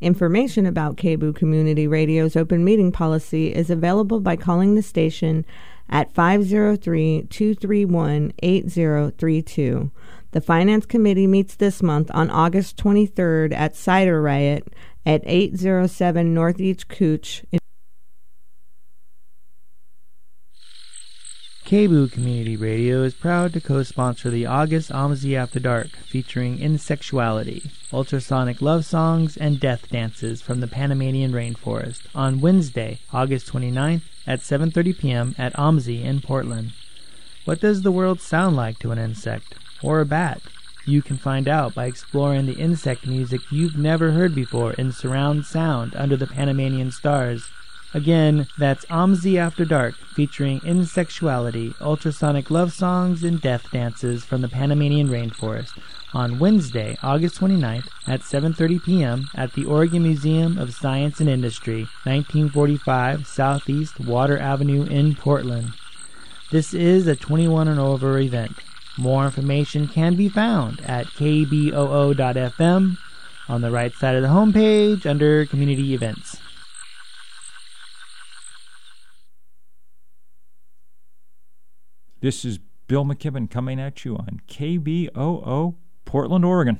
Information about KBOO Community Radio's open meeting policy is available by calling the station at 503-231-8032. The Finance Committee meets this month on August 23rd at Cider Riot at 807 Northeast Cooch. KBOO Community Radio is proud to co-sponsor the August OMSI After Dark, featuring Insexuality, ultrasonic love songs, and death dances from the Panamanian rainforest on Wednesday, August 29th at 7:30 p.m. at OMSI in Portland. What does the world sound like to an insect? Or a bat? You can find out by exploring the insect music you've never heard before in surround sound under the Panamanian stars. Again, that's OMSI After Dark, featuring Insexuality, ultrasonic love songs, and death dances from the Panamanian rainforest on Wednesday, August 29th at 7:30 p.m. at the Oregon Museum of Science and Industry, 1945 Southeast Water Avenue in Portland. This is a 21 and over event. More information can be found at kboo.fm on the right side of the homepage under Community Events. This is Bill McKibben coming at you on KBOO, Portland, Oregon.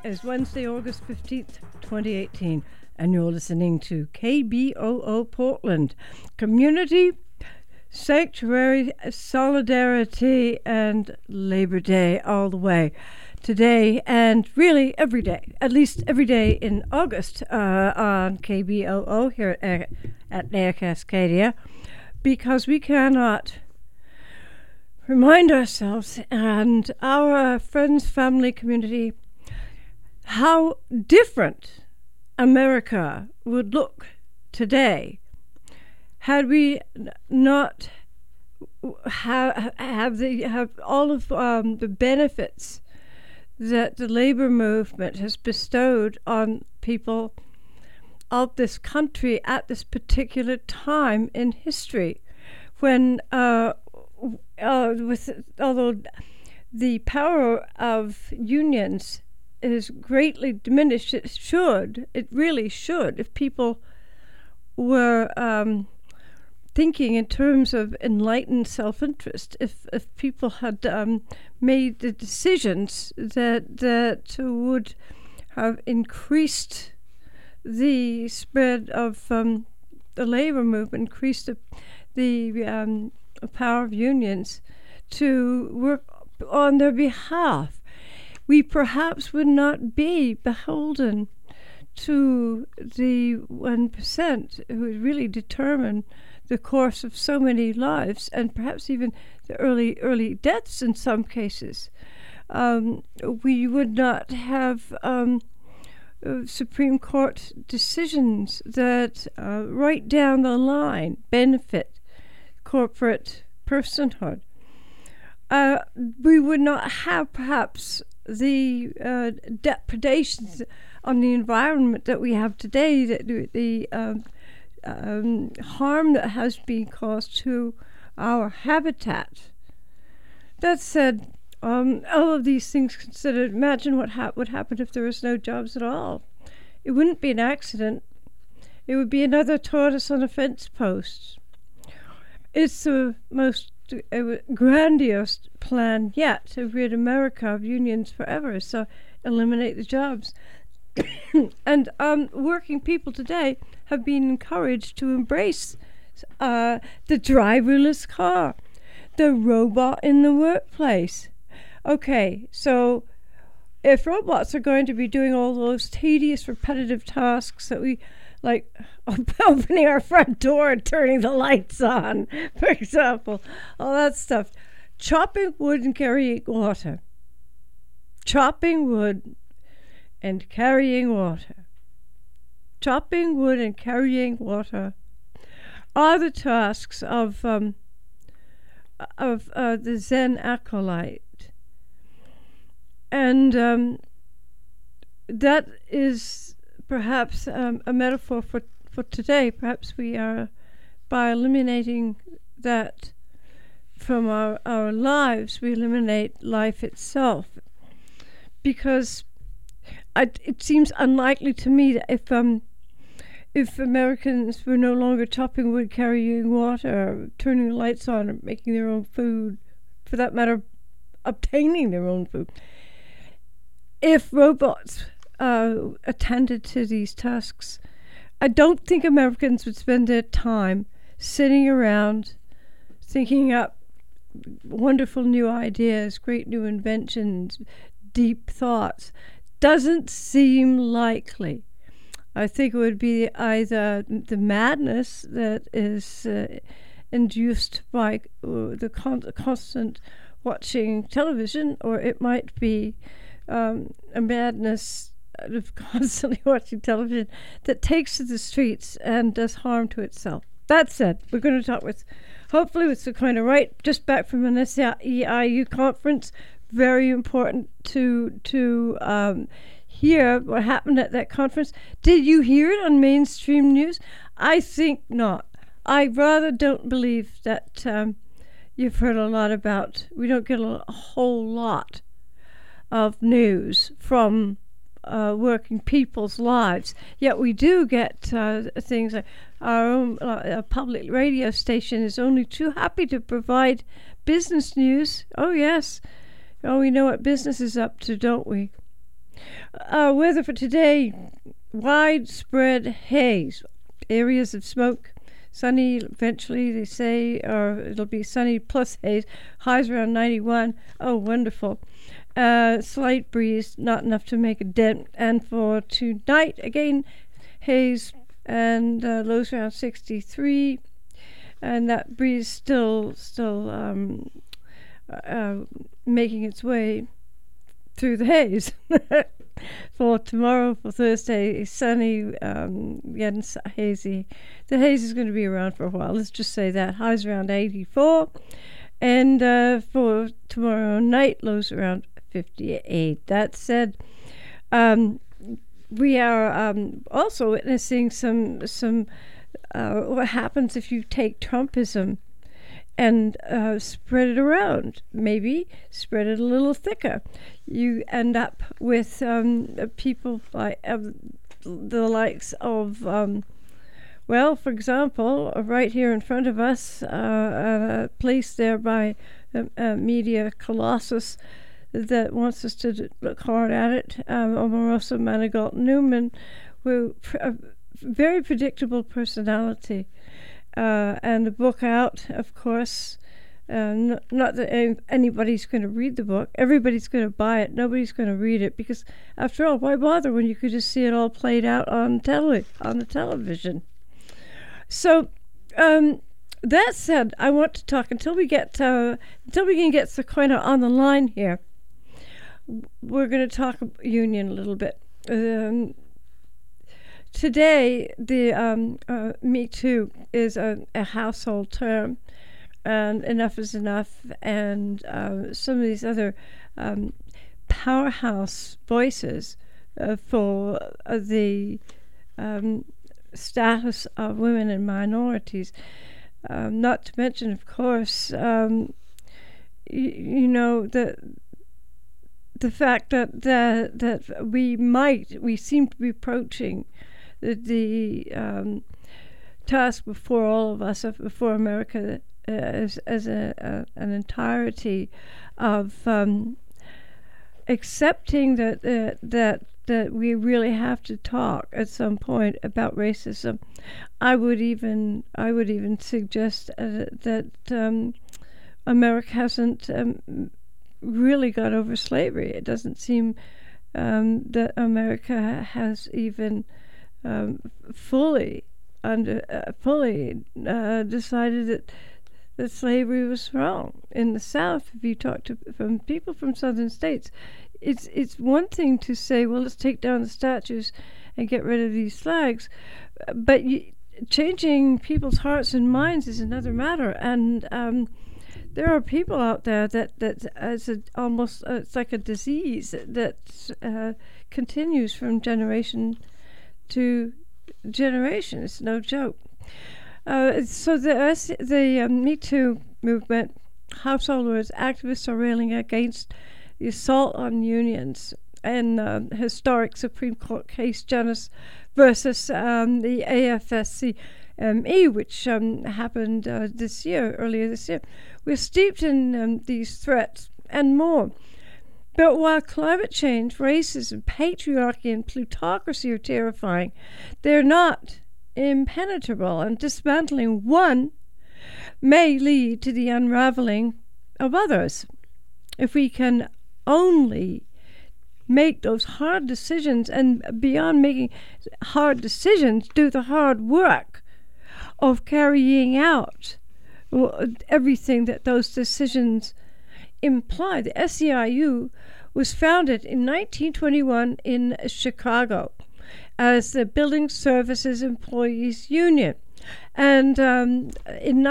is Wednesday, August 15th, 2018, and you're listening to KBOO Portland, Community Sanctuary, Solidarity, and Labor Day all the way. Today, and really every day, at least every day in August on KBOO here at Air Cascadia, because we cannot remind ourselves and our friends, family, community, how different America would look today had we not have all of the benefits that the labor movement has bestowed on people of this country at this particular time in history, when although the power of unions is greatly diminished, it really should, if people were thinking in terms of enlightened self-interest, if people had made the decisions that would have increased the spread of the labor movement, increased the power of unions to work on their behalf, we perhaps would not be beholden to the 1% who would really determine the course of so many lives, and perhaps even the early deaths in some cases. We would not have Supreme Court decisions that right down the line benefit corporate personhood. We would not have perhaps the depredations on the environment that we have today, the harm that has been caused to our habitat. That said, all of these things considered, imagine what would happen if there was no jobs at all. It wouldn't be an accident. It would be another tortoise on a fence post. It's the most grandiose plan yet to rid America of unions forever, so eliminate the jobs. And working people today have been encouraged to embrace the driverless car, the robot in the workplace. Okay, so if robots are going to be doing all those tedious, repetitive tasks that we, like opening our front door and turning the lights on, for example, all that stuff, chopping wood and carrying water. Chopping wood and carrying water. Chopping wood and carrying water are the tasks of the Zen acolyte. And that is perhaps a metaphor for today. Perhaps we are, by eliminating that from our lives, we eliminate life itself. Because it seems unlikely to me that if Americans were no longer chopping wood, carrying water, or turning the lights on, or making their own food, for that matter, obtaining their own food, if robots attended to these tasks, I don't think Americans would spend their time sitting around thinking up wonderful new ideas, great new inventions, deep thoughts. Doesn't seem likely. I think it would be either the madness that is induced by the constant watching television, or it might be a madness of constantly watching television that takes to the streets and does harm to itself. That said, we're going to talk hopefully with Sequoia Wright, just back from an SEIU conference. Very important to hear what happened at that conference. Did you hear it on mainstream news? I think not. I rather don't believe that you've heard a lot about. We don't get a whole lot of news from working people's lives. Yet we do get things like our own public radio station is only too happy to provide business news. Oh, yes. Oh, we know what business is up to, don't we? Weather for today, widespread haze, areas of smoke, sunny eventually they say, or it'll be sunny plus haze, highs around 91. Oh, wonderful. Slight breeze, not enough to make a dent. And for tonight, again, haze and lows around 63. And that breeze still making its way through the haze. For tomorrow, for Thursday, sunny, again hazy. The haze is going to be around for a while. Let's just say that. Highs around 84. And for tomorrow night, lows around 58. That said, we are also witnessing some what happens if you take Trumpism and spread it around. Maybe spread it a little thicker. You end up with people like the likes of, well, for example, right here in front of us, placed there by media colossus that wants us to look hard at it, Omarosa Manigault Newman, who a very predictable personality. And the book out, of course. Not that anybody's going to read the book. Everybody's going to buy it. Nobody's going to read it because, after all, why bother when you could just see it all played out on the television? So, that said, I want to talk until we can get Sequoia on the line here. We're going to talk union a little bit. Today, the Me Too is a household term, and enough is enough, and some of these other powerhouse voices for the status of women and minorities. Not to mention, of course, you know, the fact that we seem to be approaching the task before all of us, before America, as an entirety of accepting that we really have to talk at some point about racism. I would even suggest that America hasn't really got over slavery. It doesn't seem that America has even fully decided that slavery was wrong. In the South, if you talk to from people from southern states, it's one thing to say, well, let's take down the statues and get rid of these flags, but changing people's hearts and minds is another matter. And there are people out there that as almost it's like a disease that continues from generation to generation. It's no joke. So the Me Too movement, householders, activists are railing against the assault on unions and historic Supreme Court case Janus versus the AFSCME, which happened earlier this year. We're steeped in these threats and more. But while climate change, racism, patriarchy, and plutocracy are terrifying, they're not impenetrable, and dismantling one may lead to the unraveling of others. If we can only make those hard decisions, and beyond making hard decisions, do the hard work of carrying out everything that those decisions imply. The SEIU was founded in 1921 in Chicago as the Building Services Employees Union. And in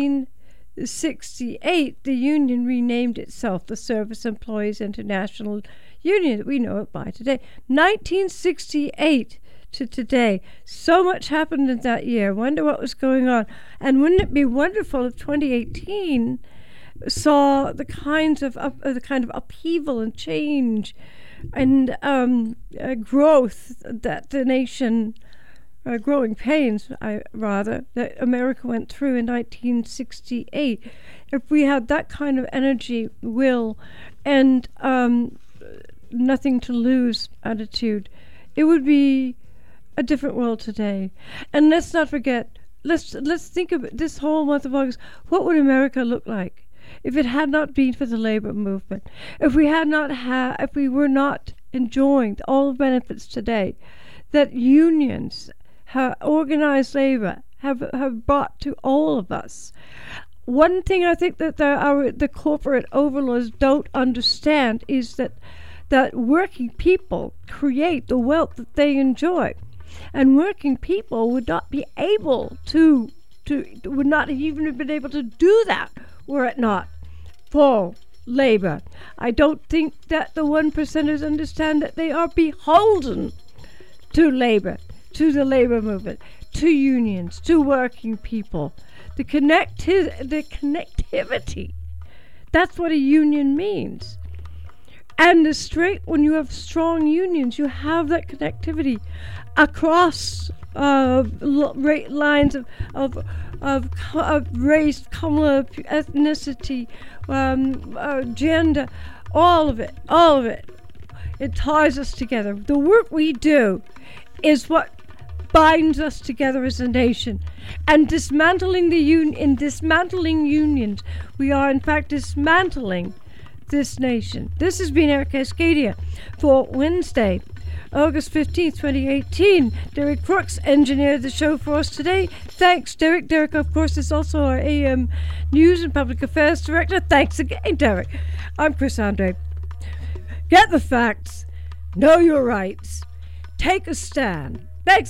1968, the union renamed itself the Service Employees International Union that we know it by today. 1968 to today. So much happened in that year. Wonder what was going on. And wouldn't it be wonderful if 2018 saw the kind of upheaval and change and growth that the nation, growing pains, that America went through in 1968. If we had that kind of energy, will, and nothing to lose attitude, it would be a different world today. And let's not forget, let's think of this whole month of August. What would America look like if it had not been for the labor movement? If we were not enjoying all the benefits today that unions, organized labor, have brought to all of us. One thing I think that the corporate overlords don't understand is that working people create the wealth that they enjoy, and working people would not be able would not even have been able to do that were it not for labor. I don't think that the 1%ers understand that they are beholden to labor, to the labor movement, to unions, to working people. The connectivity. That's what a union means. And when you have strong unions, you have that connectivity across lines of race, color, ethnicity, gender, all of it. It ties us together. The work we do is what binds us together as a nation. And dismantling unions, we are in fact dismantling this nation. This has been Eric Cascadia for Wednesday, August 15th, 2018. Derek Crooks engineered the show for us today. Thanks, Derek. Derek, of course, is also our AM News and Public Affairs Director. Thanks again, Derek. I'm Chris Andre. Get the facts. Know your rights. Take a stand. Thanks.